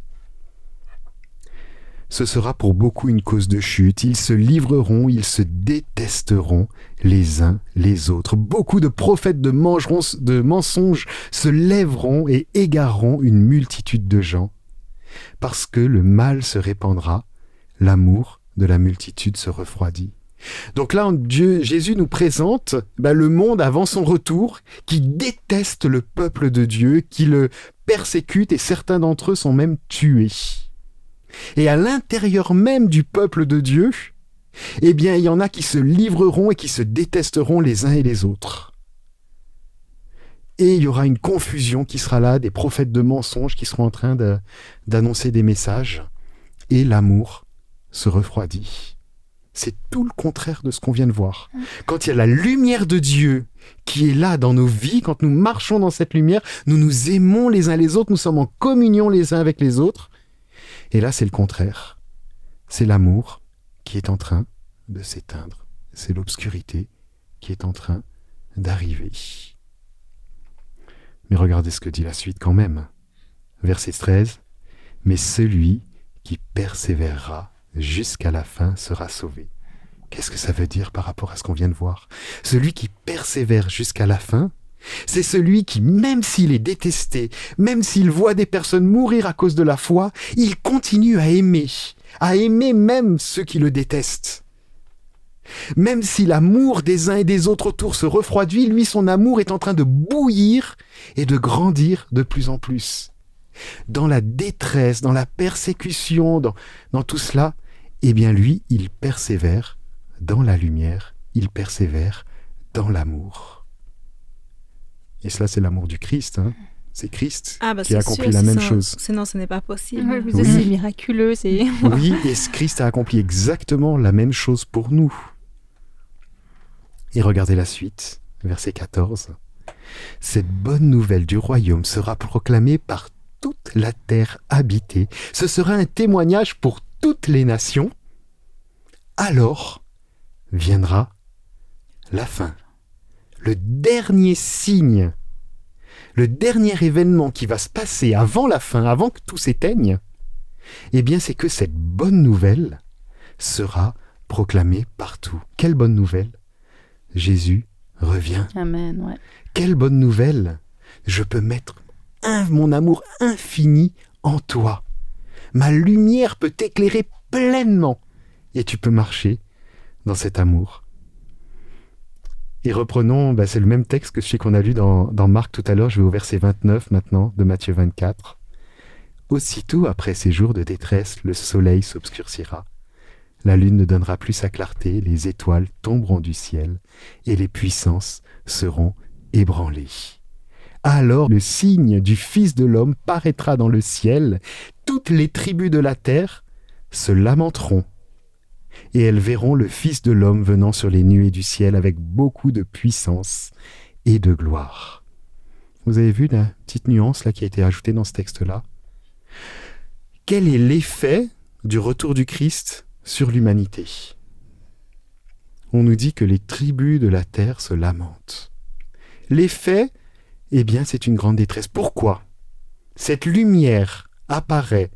A: Ce sera pour beaucoup une cause de chute. Ils se livreront, ils se détesteront les uns les autres. Beaucoup de prophètes de mensonges se lèveront et égareront une multitude de gens. Parce que le mal se répandra, l'amour de la multitude se refroidit. » Donc là, Jésus nous présente le monde avant son retour, qui déteste le peuple de Dieu, qui le persécute, et certains d'entre eux sont même tués. Et à l'intérieur même du peuple de Dieu, eh bien, il y en a qui se livreront et qui se détesteront les uns et les autres. Et il y aura une confusion qui sera là, des prophètes de mensonges qui seront en train d'annoncer des messages, et l'amour se refroidit. C'est tout le contraire de ce qu'on vient de voir. Quand il y a la lumière de Dieu qui est là dans nos vies, quand nous marchons dans cette lumière, nous nous aimons les uns les autres, nous sommes en communion les uns avec les autres. Et là, c'est le contraire. C'est l'amour qui est en train de s'éteindre. C'est l'obscurité qui est en train d'arriver. Mais regardez ce que dit la suite quand même. Verset 13. « Mais celui qui persévérera jusqu'à la fin sera sauvé. » Qu'est-ce que ça veut dire par rapport à ce qu'on vient de voir? Celui qui persévère jusqu'à la fin, c'est celui qui, même s'il est détesté, même s'il voit des personnes mourir à cause de la foi, il continue à aimer même ceux qui le détestent. Même si l'amour des uns et des autres autour se refroidit, lui, son amour est en train de bouillir et de grandir de plus en plus. Dans la détresse, dans la persécution, dans tout cela, eh bien lui, il persévère dans la lumière, il persévère dans l'amour. Et cela, c'est l'amour du Christ. Hein. C'est Christ qui a accompli la même chose.
C: Sinon, ce n'est pas possible.
B: Oui, c'est miraculeux.
A: Oui, et Christ a accompli exactement la même chose pour nous. Et regardez la suite, verset 14. Cette bonne nouvelle du royaume sera proclamée par toute la terre habitée. Ce sera un témoignage pour toutes les nations. Alors viendra la fin. Le dernier signe, le dernier événement qui va se passer avant la fin, avant que tout s'éteigne, eh bien c'est que cette bonne nouvelle sera proclamée partout. Quelle bonne nouvelle? Jésus revient.
D: Amen, ouais.
A: Quelle bonne nouvelle! Je peux mettre mon amour infini en toi. Ma lumière peut t'éclairer pleinement et tu peux marcher dans cet amour. Et reprenons, c'est le même texte que celui qu'on a lu dans Marc tout à l'heure. Je vais au verset 29 maintenant de Matthieu 24. Aussitôt après ces jours de détresse, le soleil s'obscurcira. La lune ne donnera plus sa clarté, les étoiles tomberont du ciel et les puissances seront ébranlées. Alors le signe du Fils de l'homme paraîtra dans le ciel. Toutes les tribus de la terre se lamenteront. Et elles verront le Fils de l'homme venant sur les nuées du ciel avec beaucoup de puissance et de gloire. Vous avez vu la petite nuance là qui a été ajoutée dans ce texte-là? Quel est l'effet du retour du Christ sur l'humanité? On nous dit que les tribus de la terre se lamentent. L'effet, eh bien, c'est une grande détresse. Pourquoi? Cette lumière apparaît.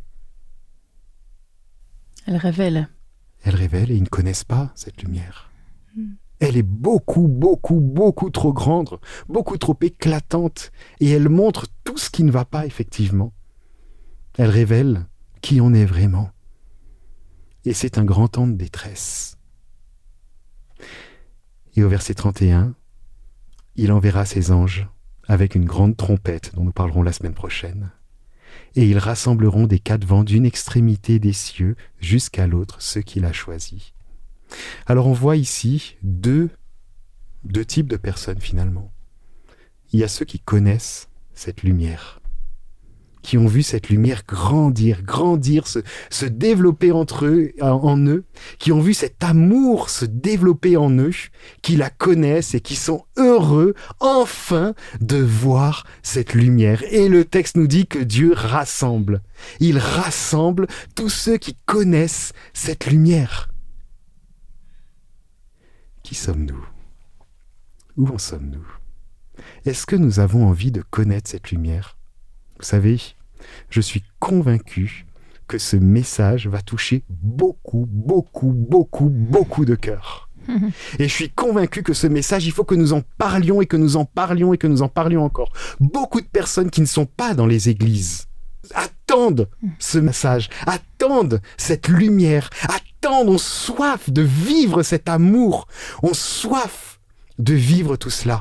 D: Elle révèle.
A: Elle révèle et ils ne connaissent pas cette lumière. Elle est beaucoup, beaucoup, beaucoup trop grande, beaucoup trop éclatante et elle montre tout ce qui ne va pas effectivement. Elle révèle qui on est vraiment. Et c'est un grand temps de détresse. Et au verset 31, il enverra ses anges avec une grande trompette dont nous parlerons la semaine prochaine. Et ils rassembleront des quatre vents d'une extrémité des cieux jusqu'à l'autre ceux qu'il a choisis. Alors on voit ici deux types de personnes finalement. Il y a ceux qui connaissent cette lumière, qui ont vu cette lumière grandir, se développer en eux, qui ont vu cet amour se développer en eux, qui la connaissent et qui sont heureux enfin de voir cette lumière. Et le texte nous dit que Dieu rassemble. Il rassemble tous ceux qui connaissent cette lumière. Qui sommes-nous? Où en sommes-nous? Est-ce que nous avons envie de connaître cette lumière? Vous savez, je suis convaincu que ce message va toucher beaucoup, beaucoup, beaucoup, beaucoup de cœurs. Et je suis convaincu que ce message, il faut que nous en parlions et que nous en parlions et que nous en parlions encore. Beaucoup de personnes qui ne sont pas dans les églises attendent ce message, attendent cette lumière, attendent, ont soif de vivre cet amour, ont soif de vivre tout cela.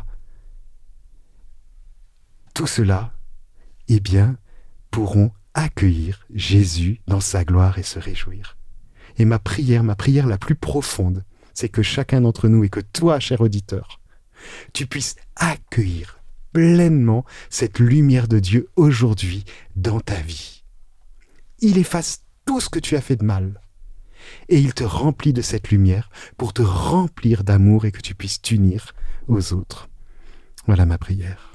A: Tout cela, eh bien, pourront accueillir Jésus dans sa gloire et se réjouir. Et ma prière la plus profonde, c'est que chacun d'entre nous et que toi, cher auditeur, tu puisses accueillir pleinement cette lumière de Dieu aujourd'hui dans ta vie. Il efface tout ce que tu as fait de mal et il te remplit de cette lumière pour te remplir d'amour et que tu puisses t'unir aux autres. Voilà ma prière.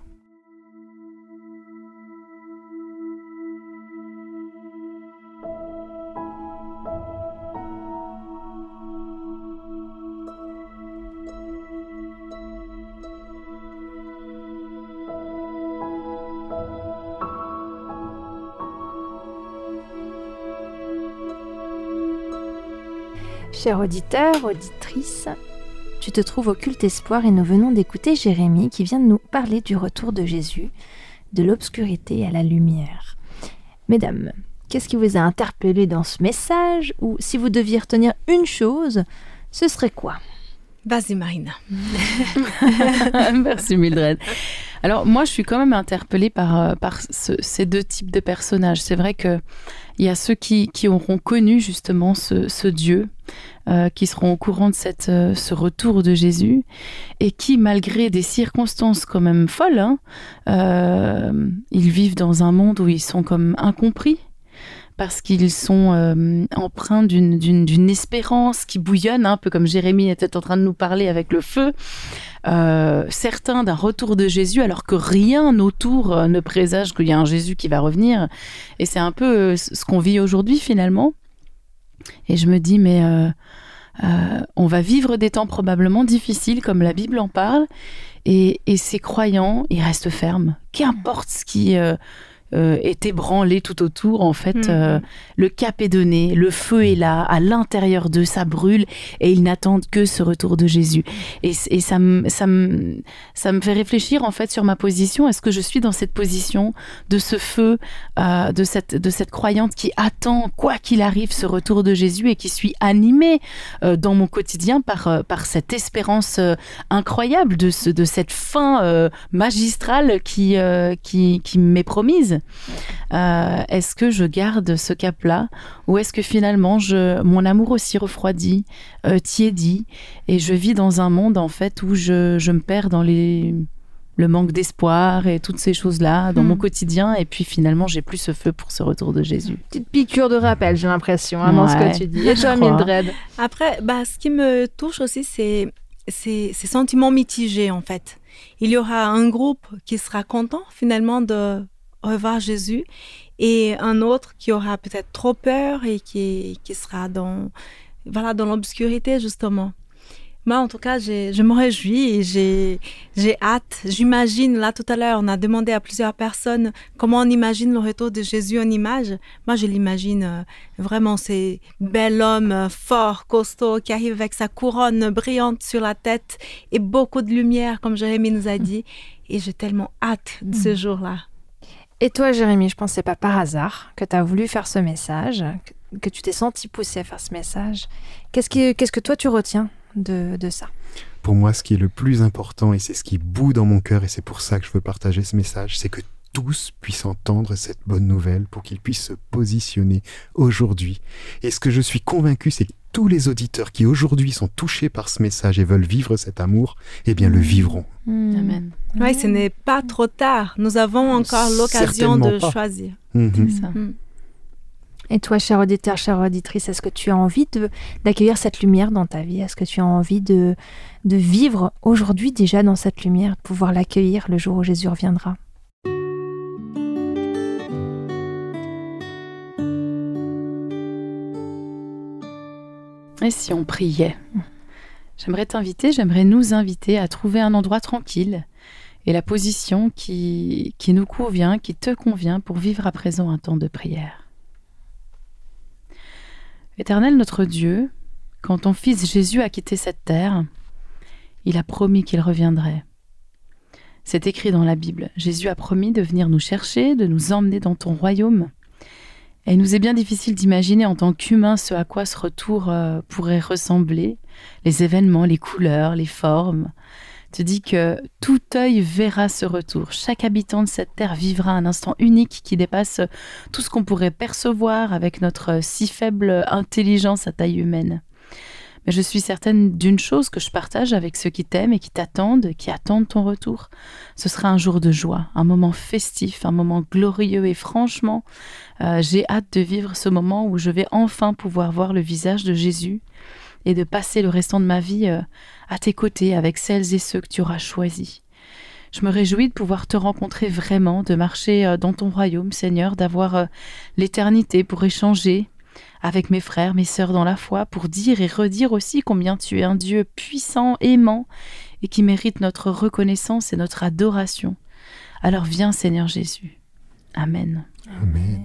B: Chers auditeurs, auditrices, tu te trouves au Culte Espoir et nous venons d'écouter Jérémie qui vient de nous parler du retour de Jésus, de l'obscurité à la lumière. Mesdames, qu'est-ce qui vous a interpellé dans ce message? Ou si vous deviez retenir une chose, ce serait quoi?
C: Vas-y Marina.
D: Merci Mildred. Alors moi je suis quand même interpellée par ces deux types de personnages. C'est vrai qu'il y a ceux qui auront connu justement ce Dieu, qui seront au courant de ce retour de Jésus et qui, malgré des circonstances quand même folles, ils vivent dans un monde où ils sont comme incompris. parce qu'ils sont empreints d'une espérance qui bouillonne, un peu comme Jérémie était en train de nous parler avec le feu, certains d'un retour de Jésus, alors que rien autour ne présage qu'il y a un Jésus qui va revenir. Et c'est un peu ce qu'on vit aujourd'hui finalement. Et je me dis, mais on va vivre des temps probablement difficiles, comme la Bible en parle, et ces croyants, ils restent fermes. Qu'importe ce qui est ébranlé tout autour, en fait, le cap est donné, le feu est là, à l'intérieur d'eux, ça brûle, et ils n'attendent que ce retour de Jésus. Et ça me fait réfléchir, en fait, sur ma position. Est-ce que je suis dans cette position de ce feu, de cette croyante qui attend, quoi qu'il arrive, ce retour de Jésus, et qui suis animée dans mon quotidien par cette espérance incroyable de cette fin magistrale qui m'est promise? Est-ce que je garde ce cap-là, ou est-ce que finalement mon amour aussi refroidit, tiédit, et je vis dans un monde en fait où je me perds dans le manque d'espoir et toutes ces choses-là dans mon quotidien, et puis finalement j'ai plus ce feu pour ce retour de Jésus.
B: Petite piqûre de rappel, j'ai l'impression, dans ce que tu dis. Et toi, Mildred?
C: Après, ce qui me touche aussi, c'est ces sentiments mitigés en fait. Il y aura un groupe qui sera content finalement de revoir Jésus, et un autre qui aura peut-être trop peur et qui sera dans l'obscurité justement. Moi, en tout cas, je me réjouis et j'ai hâte. J'imagine, là tout à l'heure, on a demandé à plusieurs personnes comment on imagine le retour de Jésus en image. Moi, je l'imagine vraiment, ces bel homme fort, costaud, qui arrive avec sa couronne brillante sur la tête et beaucoup de lumière, comme Jérémie nous a dit. Et j'ai tellement hâte de ce jour-là.
B: Et toi, Jérémie, je pense que c'est pas par hasard que tu as voulu faire ce message, que tu t'es senti poussé à faire ce message. Qu'est-ce que toi, tu retiens de ça?
A: Pour moi, ce qui est le plus important, et c'est ce qui bout dans mon cœur, et c'est pour ça que je veux partager ce message, c'est que tous puissent entendre cette bonne nouvelle pour qu'ils puissent se positionner aujourd'hui. Et ce que je suis convaincu, c'est que tous les auditeurs qui aujourd'hui sont touchés par ce message et veulent vivre cet amour, eh bien le vivront.
C: Amen. Oui, ce n'est pas trop tard. Nous avons encore l'occasion de choisir.
B: C'est ça. Et toi, cher auditeur, chère auditrice, est-ce que tu as envie d'accueillir cette lumière dans ta vie? Est-ce que tu as envie de vivre aujourd'hui déjà dans cette lumière, de pouvoir l'accueillir le jour où Jésus reviendra?
D: Et si on priait? J'aimerais nous inviter à trouver un endroit tranquille et la position qui nous convient, qui te convient pour vivre à présent un temps de prière. Éternel notre Dieu, quand ton Fils Jésus a quitté cette terre, il a promis qu'il reviendrait. C'est écrit dans la Bible. Jésus a promis de venir nous chercher, de nous emmener dans ton royaume. Et il nous est bien difficile d'imaginer en tant qu'humains ce à quoi ce retour pourrait ressembler, les événements, les couleurs, les formes. Tu dis que tout œil verra ce retour. Chaque habitant de cette terre vivra un instant unique qui dépasse tout ce qu'on pourrait percevoir avec notre si faible intelligence à taille humaine. Mais je suis certaine d'une chose que je partage avec ceux qui t'aiment et qui t'attendent, qui attendent ton retour. Ce sera un jour de joie, un moment festif, un moment glorieux, et franchement, j'ai hâte de vivre ce moment où je vais enfin pouvoir voir le visage de Jésus et de passer le restant de ma vie à tes côtés avec celles et ceux que tu auras choisis. Je me réjouis de pouvoir te rencontrer vraiment, de marcher dans ton royaume, Seigneur, d'avoir l'éternité pour échanger avec mes frères, mes sœurs dans la foi, pour dire et redire aussi combien tu es un Dieu puissant, aimant, et qui mérite notre reconnaissance et notre adoration. Alors viens, Seigneur Jésus. Amen.
A: Amen.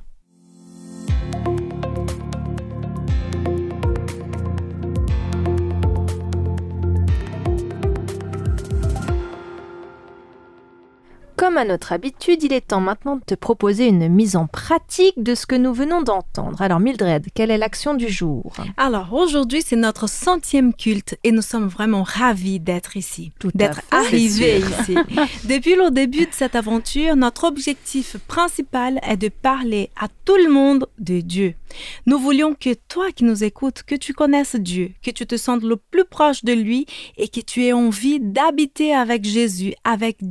B: Comme à notre habitude, il est temps maintenant de te proposer une mise en pratique de ce que nous venons d'entendre. Alors Mildred, quelle est l'action du jour?
C: Alors aujourd'hui, c'est notre 100e culte et nous sommes vraiment ravis d'être ici, d'être arrivés ici. Depuis le début de cette aventure, notre objectif principal est de parler à tout le monde de Dieu. Nous voulions que toi qui nous écoutes, que tu connaisses Dieu, que tu te sentes le plus proche de lui et que tu aies envie d'habiter avec Jésus, avec Dieu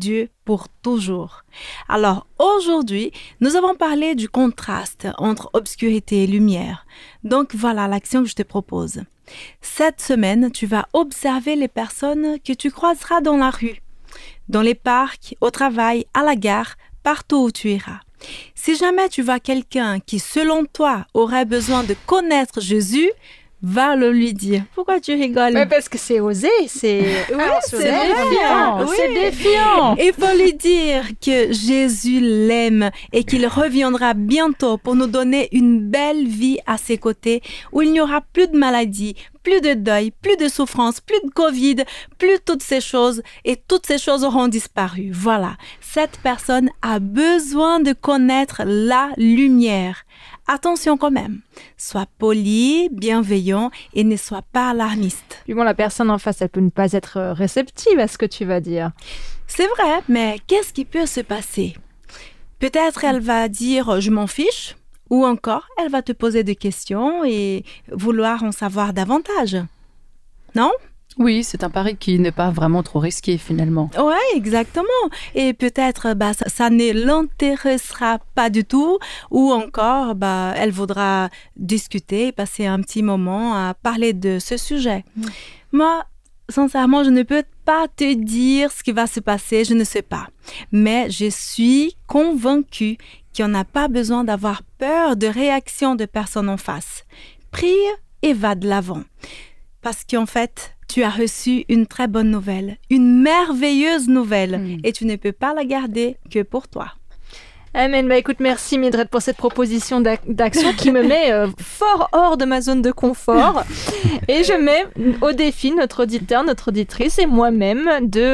C: pour toujours. Alors aujourd'hui, nous avons parlé du contraste entre obscurité et lumière. Donc voilà l'action que je te propose. Cette semaine, tu vas observer les personnes que tu croiseras dans la rue, dans les parcs, au travail, à la gare, partout où tu iras. Si jamais tu vois quelqu'un qui, selon toi, aurait besoin de connaître Jésus, va le lui dire. Pourquoi tu rigoles?
B: Mais parce que c'est osé, c'est
C: défiant.
B: Oui. C'est défiant.
C: Il faut lui dire que Jésus l'aime et qu'il reviendra bientôt pour nous donner une belle vie à ses côtés où il n'y aura plus de maladies, plus de deuil, plus de souffrance, plus de Covid, plus toutes ces choses et toutes ces choses auront disparu. Voilà, cette personne a besoin de connaître la lumière. Attention quand même, sois poli, bienveillant et ne sois pas alarmiste.
B: Puis bon, la personne en face, elle peut ne pas être réceptive à ce que tu vas dire.
C: C'est vrai, mais qu'est-ce qui peut se passer? Peut-être elle va dire « je m'en fiche » ou encore elle va te poser des questions et vouloir en savoir davantage. Non?
D: Oui, c'est un pari qui n'est pas vraiment trop risqué finalement.
C: Ouais, exactement. Et peut-être ça ne l'intéressera pas du tout ou encore elle voudra discuter, passer un petit moment à parler de ce sujet. Moi, sincèrement, je ne peux pas te dire ce qui va se passer, je ne sais pas. Mais je suis convaincue qu'il n'y a pas besoin d'avoir peur de réaction de personnes en face. Prie et va de l'avant. Parce qu'en fait, tu as reçu une très bonne nouvelle, une merveilleuse nouvelle, et tu ne peux pas la garder que pour toi.
B: Amen. Écoute, merci Mildred pour cette proposition d'action qui me met fort hors de ma zone de confort. Et je mets au défi notre auditeur, notre auditrice et moi-même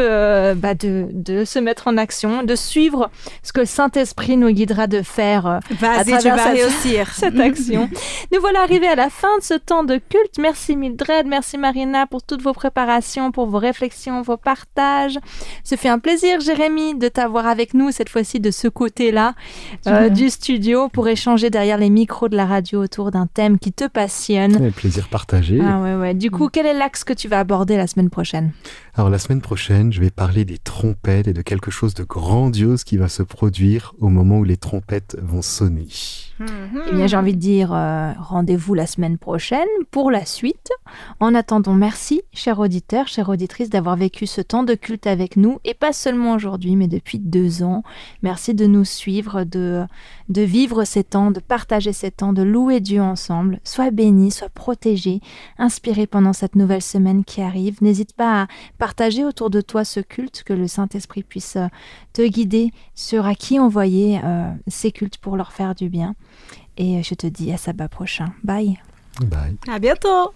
B: de se mettre en action, de suivre ce que le Saint-Esprit nous guidera de faire à travers cette action. Nous voilà arrivés à la fin de ce temps de culte. Merci Mildred, merci Marina pour toutes vos préparations, pour vos réflexions, vos partages. Ce fait un plaisir, Jérémy, de t'avoir avec nous cette fois-ci de ce côté-là. Du studio pour échanger derrière les micros de la radio autour d'un thème qui te passionne.
A: Et plaisir partagé.
B: Ah ouais. Du coup, quel est l'axe que tu vas aborder la semaine prochaine?
A: Alors la semaine prochaine, je vais parler des trompettes et de quelque chose de grandiose qui va se produire au moment où les trompettes vont sonner.
B: Eh bien, j'ai envie de dire rendez-vous la semaine prochaine pour la suite. En attendant, merci, chers auditeurs, chères auditrices, d'avoir vécu ce temps de culte avec nous, et pas seulement aujourd'hui, mais depuis 2 ans. Merci de nous suivre, de vivre ces temps, de partager ces temps, de louer Dieu ensemble. Sois béni, sois protégé, inspiré pendant cette nouvelle semaine qui arrive. N'hésite pas à partager autour de toi ce culte, que le Saint-Esprit puisse te guider sur à qui envoyer ces cultes pour leur faire du bien. Et je te dis à sabbat prochain. Bye.
A: Bye.
C: À bientôt.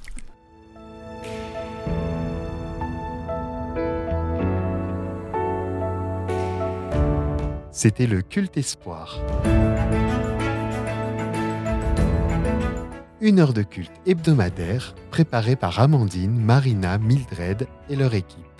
A: C'était le Culte Espoir. 1 heure de culte hebdomadaire préparée par Amandine, Marina, Mildred et leur équipe.